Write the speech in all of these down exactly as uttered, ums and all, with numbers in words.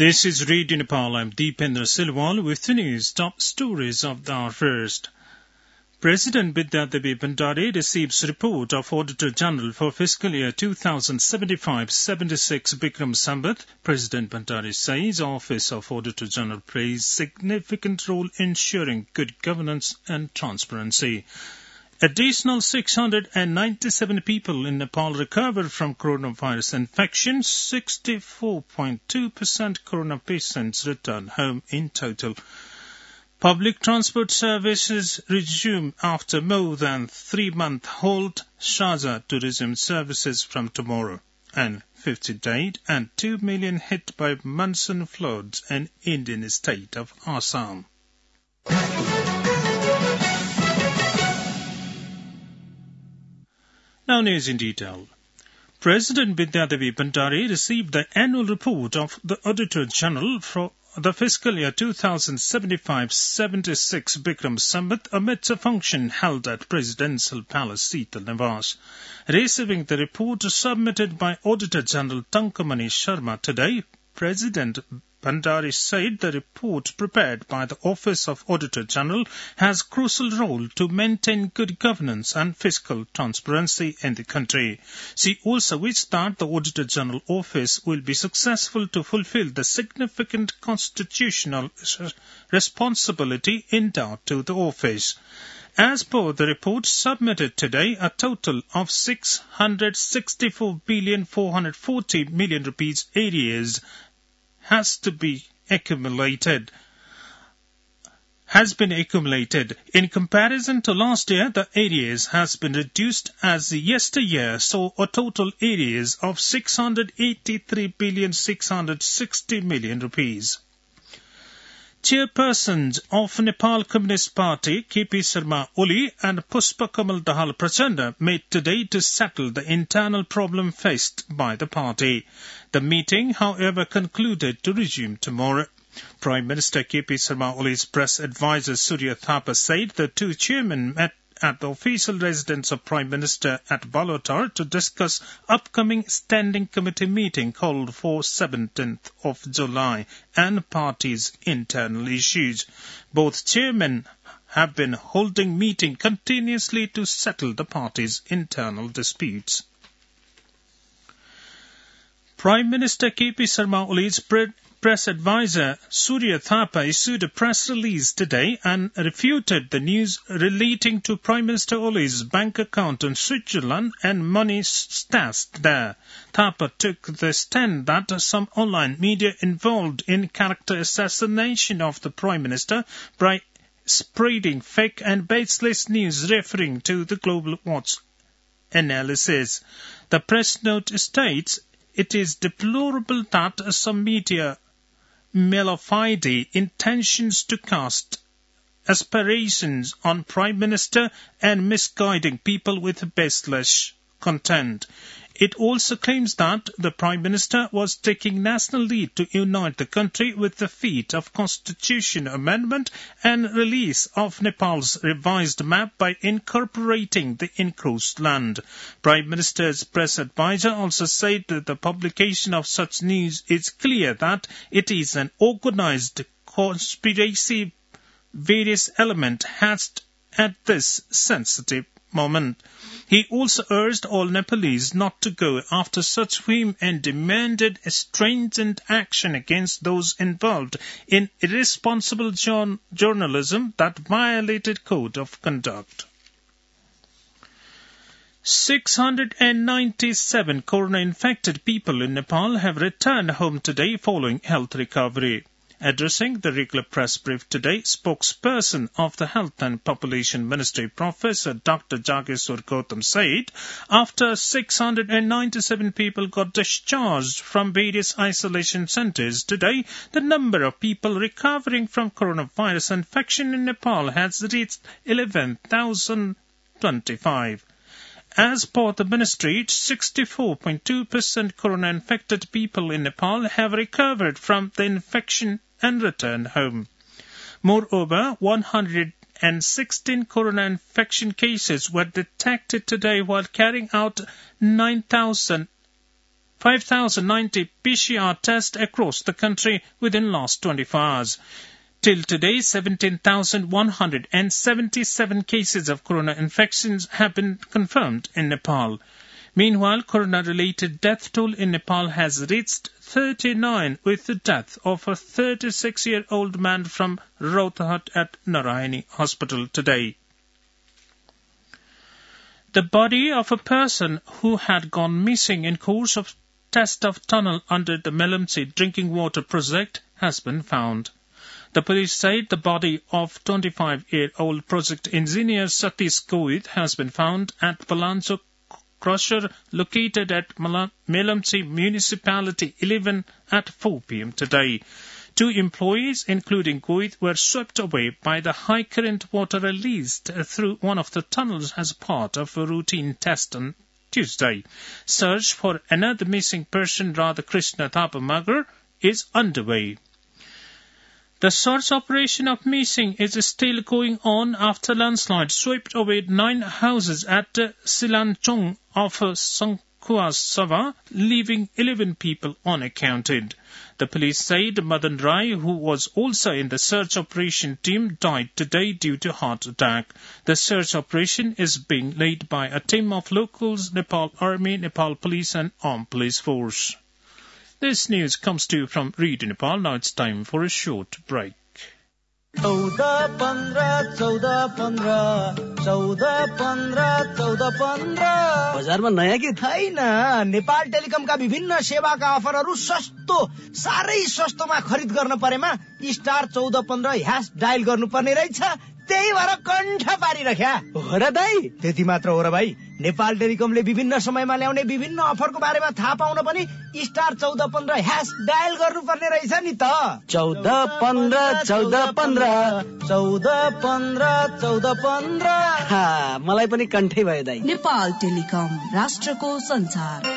This is Radio Nepal. I'm Deependra Silwal with the news. Top stories of the hour first. President Vidyadevi Bhandari receives report of Auditor General for fiscal year two thousand seventy-five seventy-six Bikram Sambat. President Bhandari says Office of Auditor General plays significant role ensuring good governance and transparency. Additional six hundred ninety-seven people in Nepal recovered from coronavirus infection. sixty-four point two percent corona patients returned home in total. Public transport services resume after more than three-month hold. Sharjah to resume services from tomorrow. And fifty died and two million hit by monsoon floods in Indian state of Assam. Now news in detail. President Vidyadevi Bhandari received the annual report of the Auditor General for the fiscal year two thousand seventy-five seventy-six Bikram Sambat amidst a function held at Presidential Palace, Seetal Niwas. Receiving the report submitted by Auditor General Tankamani Sharma today, President Bhandari said the report prepared by the Office of Auditor General has crucial role to maintain good governance and fiscal transparency in the country. She also wished that the Auditor General Office will be successful to fulfill the significant constitutional responsibility endowed to the office. As per the report submitted today, a total of six hundred sixty-four billion four hundred forty million rupees arrears has to be accumulated, has been accumulated. In comparison to last year, the arrears has been reduced as the yesteryear saw a total arrears of six hundred eighty-three billion six hundred sixty million rupees. Chairpersons of Nepal Communist Party, K P Sharma Oli and Pushpa Kamal Dahal Prachanda met today to settle the internal problem faced by the party. The meeting, however, concluded to resume tomorrow. Prime Minister K P Sharma Oli's press advisor Surya Thapa said the two chairmen met at the official residence of Prime Minister at Balotar to discuss upcoming standing committee meeting called for seventeenth of July and party's internal issues. Both chairmen have been holding meeting continuously to settle the party's internal disputes. Prime Minister K P Sharma Oli's press advisor Surya Thapa issued a press release today and refuted the news relating to Prime Minister Oli's bank account in Switzerland and money stashed there. Thapa took the stand that some online media involved in character assassination of the Prime Minister by spreading fake and baseless news referring to the Global Watch analysis. The press note states, it is deplorable that some media malafide intentions to cast aspirations on Prime Minister and misguiding people with baseless content. It also claims that the Prime Minister was taking national lead to unite the country with the feat of Constitution Amendment and release of Nepal's revised map by incorporating the encroached land. Prime Minister's press advisor also said that the publication of such news is clear that it is an organized conspiracy various element hatched at this sensitive moment. He also urged all Nepalese not to go after such whim and demanded a stringent action against those involved in irresponsible jour- journalism that violated code of conduct. six hundred ninety-seven corona-infected people in Nepal have returned home today following health recovery. Addressing the regular press brief today, spokesperson of the Health and Population Ministry, Professor Doctor Jageshwar Gautam said, after six hundred ninety-seven people got discharged from various isolation centres today, the number of people recovering from coronavirus infection in Nepal has reached eleven thousand twenty-five. As per the ministry, sixty-four point two percent corona-infected people in Nepal have recovered from the infection and returned home. Moreover, one hundred sixteen corona infection cases were detected today while carrying out nine thousand five thousand ninety P C R tests across the country within last twenty-four hours. Till today, seventeen thousand one hundred seventy-seven cases of corona infections have been confirmed in Nepal. Meanwhile, corona-related death toll in Nepal has reached thirty-nine, with the death of a thirty-six-year-old man from Rohtat at Narayani Hospital today. The body of a person who had gone missing in course of test of tunnel under the Melamsi drinking water project has been found. The police said the body of twenty-five-year-old project engineer Satish Goit has been found at Palancho Crusher located at Melamsi Municipality eleven at four p.m. today. Two employees, including Goit, were swept away by the high current water released through one of the tunnels as part of a routine test on Tuesday. Search for another missing person, Radhakrishna Thapamagar, is underway. The search operation of missing is still going on after landslide swept away nine houses at Silanchong of Sangkhua Sava, leaving eleven people unaccounted. The police said Madan Rai, who was also in the search operation team, died today due to heart attack. The search operation is being led by a team of locals, Nepal Army, Nepal Police and Armed Police Force. This news comes to you from Radio Nepal. Now it's time for a short break. चौदह पंद्रह चौदह पंद्रह चौदह पंद्रह चौदह पंद्रह बजारमा नयाँ के छैन। नेपाल टेलिकमका विभिन्न सेवाका अफरहरू सस्तो साह्रै सस्तोमा खरिद गर्न परेमा स्टार चौदह पन्ध्र ह्यास डायल गर्नुपर्ने रहेछ। त्यही भएर कण्ठ पारिरख्या हो र दाइ। त्यति मात्र हो र भाइ, नेपाल टेलिकमले विभिन्न समयमा ल्याउने विभिन्न अफरको बारेमा थाहा पाउन पनि स्टार चौदह पन्ध्र ह्यास डायल गर्नुपर्ने रहेछ नि त। चौदह पन्ध्र चौदह पन्ध्र चौदह पन्ध्र चौदह पन्ध्र मलाई पनि कण्ठै भयो दाइ। नेपाल टेलिकम, राष्ट्रको संचार।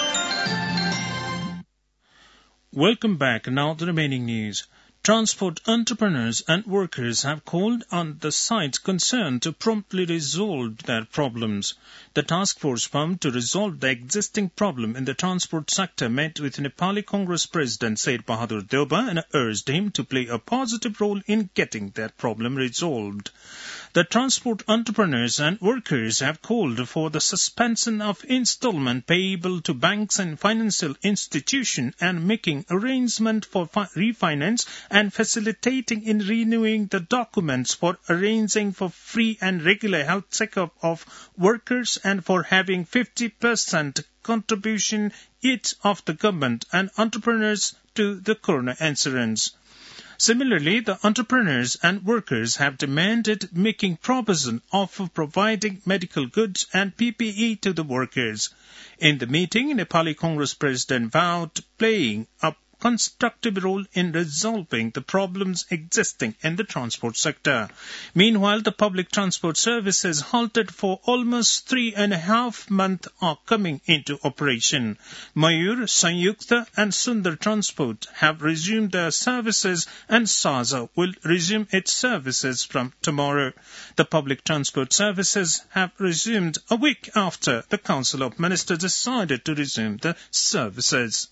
Welcome back. Now the remaining news. Transport entrepreneurs and workers have called on the sites concerned to promptly resolve their problems. The task force formed to resolve the existing problem in the transport sector met with Nepali Congress President Syed Bahadur Deuba and urged him to play a positive role in getting that problem resolved. The transport entrepreneurs and workers have called for the suspension of installment payable to banks and financial institutions and making arrangement for fi- refinance and facilitating in renewing the documents for arranging for free and regular health checkup of workers and for having fifty percent contribution each of the government and entrepreneurs to the corona insurance. Similarly, the entrepreneurs and workers have demanded making provision of providing medical goods and P P E to the workers. In the meeting, Nepali Congress President vowed playing a constructive role in resolving the problems existing in the transport sector. Meanwhile, the public transport services halted for almost three and a half months are coming into operation. Mayur, Sanyukta and Sundar Transport have resumed their services and Saza will resume its services from tomorrow. The public transport services have resumed a week after the Council of Ministers decided to resume the services.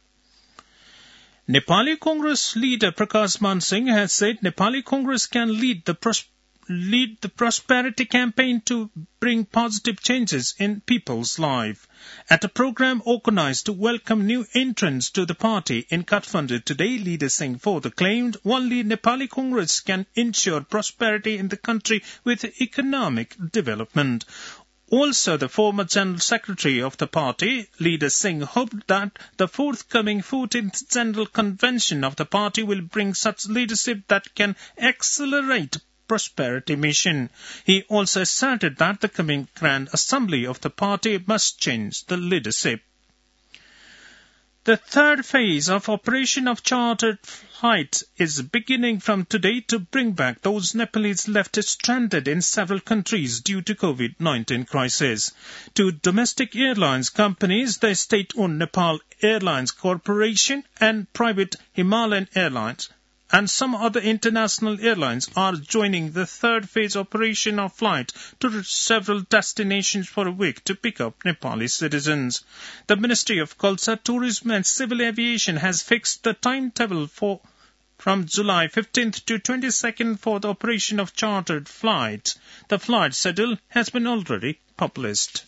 Nepali Congress leader Prakash Man Singh has said Nepali Congress can lead the pros- lead the prosperity campaign to bring positive changes in people's life. At a program organized to welcome new entrants to the party in Kathmandu today, leader Singh further claimed only Nepali Congress can ensure prosperity in the country with economic development. Also, the former General Secretary of the party, leader Singh, hoped that the forthcoming fourteenth General Convention of the party will bring such leadership that can accelerate prosperity mission. He also asserted that the coming Grand Assembly of the party must change the leadership. The third phase of operation of chartered flight is beginning from today to bring back those Nepalese left stranded in several countries due to COVID nineteen crisis. Two domestic airlines companies, the state-owned Nepal Airlines Corporation and private Himalayan Airlines, and some other international airlines are joining the third phase operation of flight to several destinations for a week to pick up Nepali citizens. The Ministry of Culture, Tourism and Civil Aviation has fixed the timetable for from July fifteenth to twenty-second for the operation of chartered flights. The flight schedule has been already published.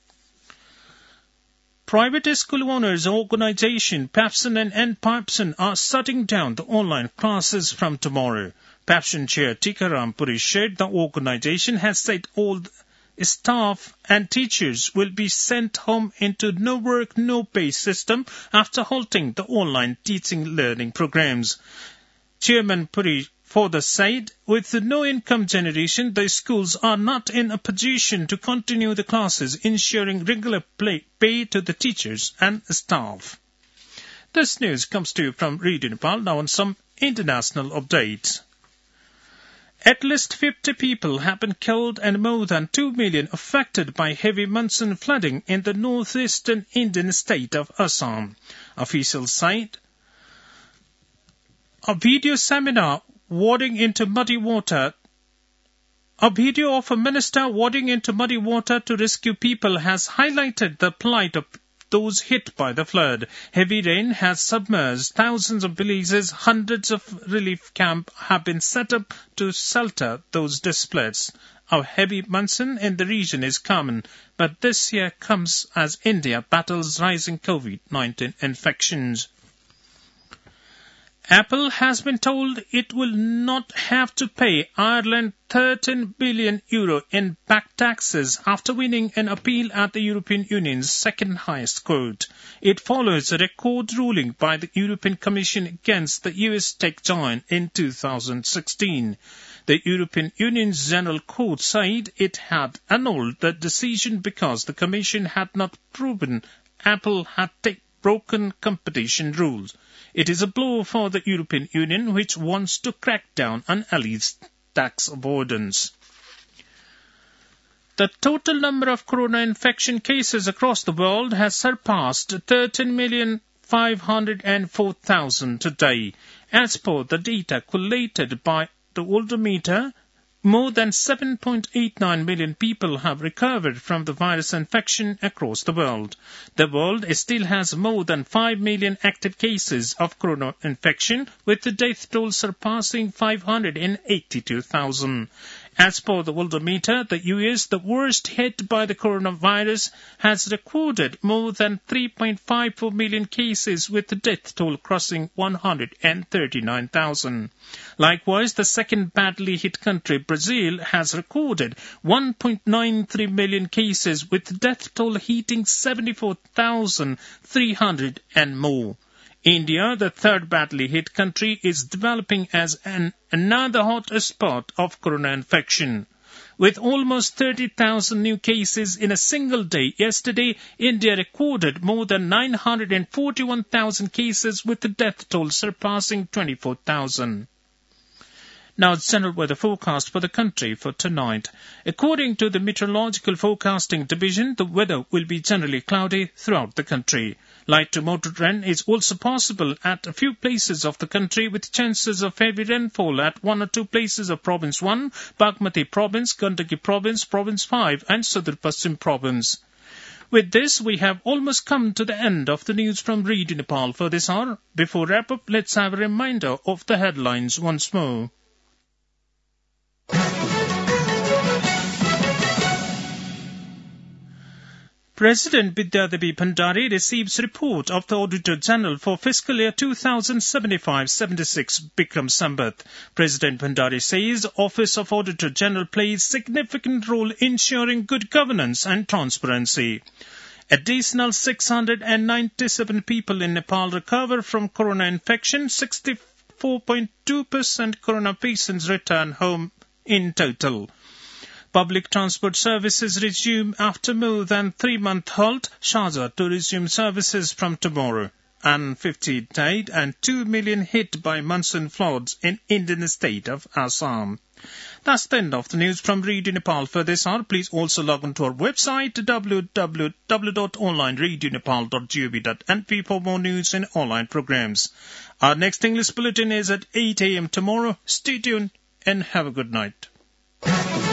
Private school owners organisation Papson and N. Papson are shutting down the online classes from tomorrow. Papson Chair Tikaram Puri said the organisation has said all staff and teachers will be sent home into no work, no pay system after halting the online teaching learning programs. Chairman Puri further said, with no income generation, the schools are not in a position to continue the classes, ensuring regular pay to the teachers and staff. This news comes to you from Radio Nepal. Now on some international updates. At least fifty people have been killed and more than two million affected by heavy monsoon flooding in the northeastern Indian state of Assam. Officials said a video seminar wading into muddy water A video of a minister wading into muddy water to rescue people has highlighted the plight of those hit by the flood. Heavy rain has submerged thousands of villages. Hundreds of relief camps have been set up to shelter those displaced. A heavy monsoon in the region is common, but this year comes as India battles rising COVID nineteen infections. Apple has been told it will not have to pay Ireland thirteen billion euro in back taxes after winning an appeal at the European Union's second highest court. It follows a record ruling by the European Commission against the U S tech giant in two thousand sixteen. The European Union's General Court said it had annulled the decision because the Commission had not proven Apple had taken broken competition rules. It is a blow for the European Union, which wants to crack down on alleged tax avoidance. The total number of corona infection cases across the world has surpassed thirteen million five hundred four thousand today. As per the data collated by the Worldometer, more than seven point eight nine million people have recovered from the virus infection across the world. The world still has more than five million active cases of corona infection, with the death toll surpassing five hundred eighty-two thousand. As per the Worldometer, the U S, the worst hit by the coronavirus, has recorded more than three point five four million cases, with the death toll crossing one hundred thirty-nine thousand. Likewise, the second badly hit country, Brazil, has recorded one point nine three million cases, with the death toll hitting seventy-four thousand three hundred and more. India, the third badly hit country, is developing as an another hot spot of corona infection. With almost thirty thousand new cases in a single day yesterday, India recorded more than nine hundred forty-one thousand cases, with the death toll surpassing twenty-four thousand. Now, it's general weather forecast for the country for tonight. According to the Meteorological Forecasting Division, the weather will be generally cloudy throughout the country. Light to moderate rain is also possible at a few places of the country, with chances of heavy rainfall at one or two places of Province one, Bagmati Province, Gandaki Province, Province five, and Southern Paschim Province. With this, we have almost come to the end of the news from Radio Nepal for this hour. Before wrap-up, let's have a reminder of the headlines once more. President Vidyadevi Bhandari receives report of the Auditor General for fiscal year two thousand seventy-five seventy-six Bikram Sambat. President Bhandari says Office of Auditor General plays significant role ensuring good governance and transparency. Additional six hundred ninety-seven people in Nepal recover from corona infection. sixty-four point two percent corona patients return home in total. Public transport services resume after more than three-month halt. Sharjah to resume services from tomorrow. and fifty died and two million hit by monsoon floods in Indian state of Assam. That's the end of the news from Radio Nepal for this hour. Please also log on to our website w w w dot online radio nepal dot gov dot n p for more news and online programs. Our next English bulletin is at eight a.m. tomorrow. Stay tuned and have a good night.